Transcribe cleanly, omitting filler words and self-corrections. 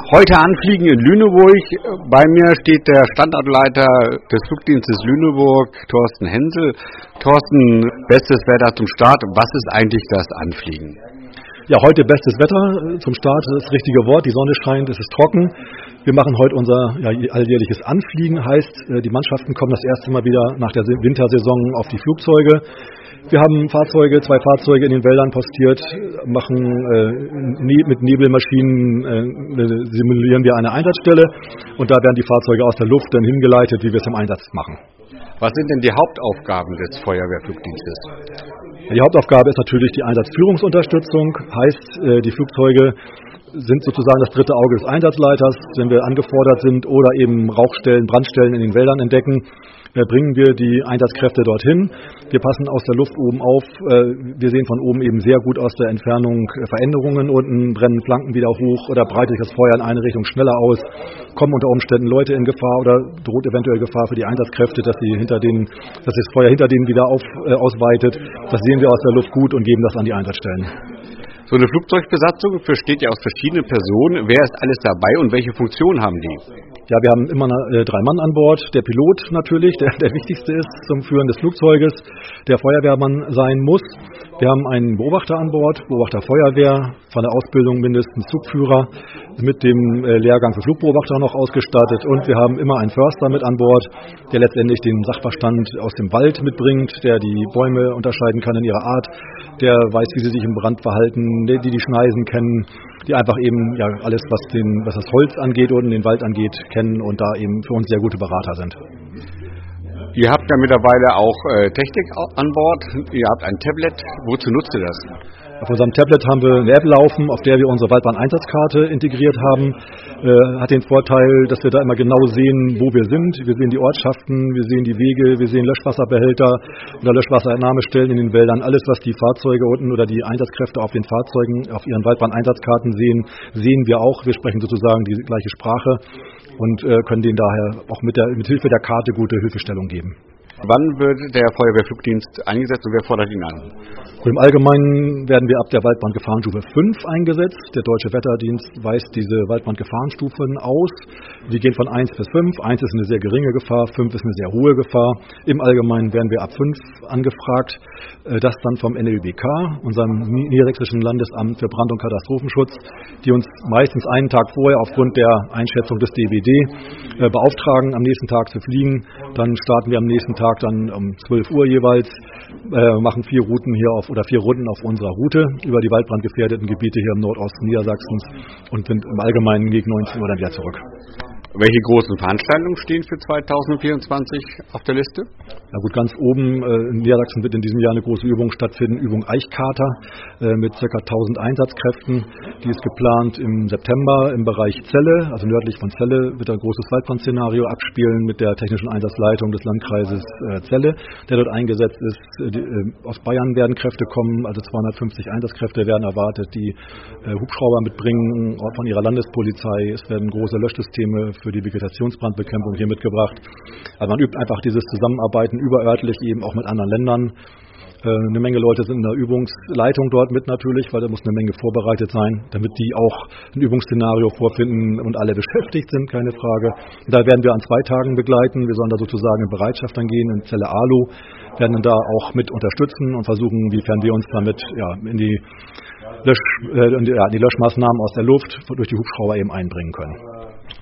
Heute anfliegen in Lüneburg. Bei mir steht der Standortleiter des Flugdienstes Lüneburg, Thorsten Hensel. Thorsten, bestes Wetter zum Start. Was ist eigentlich das Anfliegen? Ja, heute bestes Wetter zum Start, das richtige Wort. Die Sonne scheint, es ist trocken. Wir machen heute unser alljährliches Anfliegen, heißt, die Mannschaften kommen das erste Mal wieder nach der Wintersaison auf die Flugzeuge. Wir haben zwei Fahrzeuge in den Wäldern postiert, machen mit Nebelmaschinen simulieren wir eine Einsatzstelle und da werden die Fahrzeuge aus der Luft dann hingeleitet, wie wir es im Einsatz machen. Was sind denn die Hauptaufgaben des Feuerwehrflugdienstes? Die Hauptaufgabe ist natürlich die Einsatzführungsunterstützung, heißt, die Flugzeuge sind sozusagen das dritte Auge des Einsatzleiters. Wenn wir angefordert sind oder eben Rauchstellen, Brandstellen in den Wäldern entdecken, bringen wir die Einsatzkräfte dorthin. Wir passen aus der Luft oben auf. Wir sehen von oben eben sehr gut aus der Entfernung Veränderungen. Unten brennen Flanken wieder hoch oder breitet sich das Feuer in eine Richtung schneller aus. Kommen unter Umständen Leute in Gefahr oder droht eventuell Gefahr für die Einsatzkräfte, dass das Feuer hinter denen wieder ausweitet. Das sehen wir aus der Luft gut und geben das an die Einsatzstellen. So eine Flugzeugbesatzung besteht ja aus verschiedenen Personen. Wer ist alles dabei und welche Funktion haben die? Ja, wir haben immer 3 Mann an Bord. Der Pilot natürlich, der wichtigste ist zum Führen des Flugzeuges, der Feuerwehrmann sein muss. Wir haben einen Beobachter an Bord, Beobachter Feuerwehr, von der Ausbildung mindestens Zugführer, mit dem Lehrgang für Flugbeobachter noch ausgestattet. Und wir haben immer einen Förster mit an Bord, der letztendlich den Sachverstand aus dem Wald mitbringt, der die Bäume unterscheiden kann in ihrer Art, der weiß, wie sie sich im Brand verhalten, die Schneisen kennen, die einfach eben alles, was das Holz angeht und den Wald angeht, kennen und da eben für uns sehr gute Berater sind. Ihr habt ja mittlerweile auch Technik an Bord. Ihr habt ein Tablet. Wozu nutzt ihr das? Auf unserem Tablet haben wir eine App laufen, auf der wir unsere Waldbrandeinsatzkarte integriert haben. Hat den Vorteil, dass wir da immer genau sehen, wo wir sind. Wir sehen die Ortschaften, wir sehen die Wege, wir sehen Löschwasserbehälter oder Löschwasserentnahmestellen in den Wäldern. Alles, was die Fahrzeuge unten oder die Einsatzkräfte auf den Fahrzeugen, auf ihren Waldbrandeinsatzkarten sehen wir auch. Wir sprechen sozusagen die gleiche Sprache und können denen daher auch mit Hilfe der Karte gute Hilfestellung geben. Wann wird der Feuerwehrflugdienst eingesetzt und wer fordert ihn an? Und im Allgemeinen werden wir ab der Waldbrandgefahrenstufe 5 eingesetzt. Der Deutsche Wetterdienst weist diese Waldbrandgefahrenstufen aus. Die gehen von 1 bis 5. 1 ist eine sehr geringe Gefahr, 5 ist eine sehr hohe Gefahr. Im Allgemeinen werden wir ab 5 angefragt. Das dann vom NLBK, unserem Niedersächsischen Landesamt für Brand- und Katastrophenschutz, die uns meistens einen Tag vorher aufgrund der Einschätzung des DWD beauftragen, am nächsten Tag zu fliegen. Dann starten wir am nächsten Tag dann um 12 Uhr jeweils, machen 4 Runden auf unserer Route über die waldbrandgefährdeten Gebiete hier im Nordosten Niedersachsens und sind im Allgemeinen gegen 19 Uhr dann wieder zurück. Welche großen Veranstaltungen stehen für 2024 auf der Liste? Na gut, ganz oben in Niedersachsen wird in diesem Jahr eine große Übung stattfinden, Übung Eichkater mit ca. 1000 Einsatzkräften. Die ist geplant im September im Bereich Celle, also nördlich von Celle wird ein großes Waldbrandszenario abspielen mit der technischen Einsatzleitung des Landkreises Celle, der dort eingesetzt ist. Aus Bayern werden Kräfte kommen, also 250 Einsatzkräfte werden erwartet, die Hubschrauber mitbringen von ihrer Landespolizei. Es werden große Löschsysteme für die Vegetationsbrandbekämpfung hier mitgebracht. Also man übt einfach dieses Zusammenarbeiten überörtlich eben auch mit anderen Ländern. Eine Menge Leute sind in der Übungsleitung dort mit natürlich, weil da muss eine Menge vorbereitet sein, damit die auch ein Übungsszenario vorfinden und alle beschäftigt sind, keine Frage. Und da werden wir an 2 Tagen begleiten. Wir sollen da sozusagen in Bereitschaft dann gehen, in Celle Alu, werden dann da auch mit unterstützen und versuchen, inwiefern wir uns damit in die Löschmaßnahmen aus der Luft durch die Hubschrauber eben einbringen können.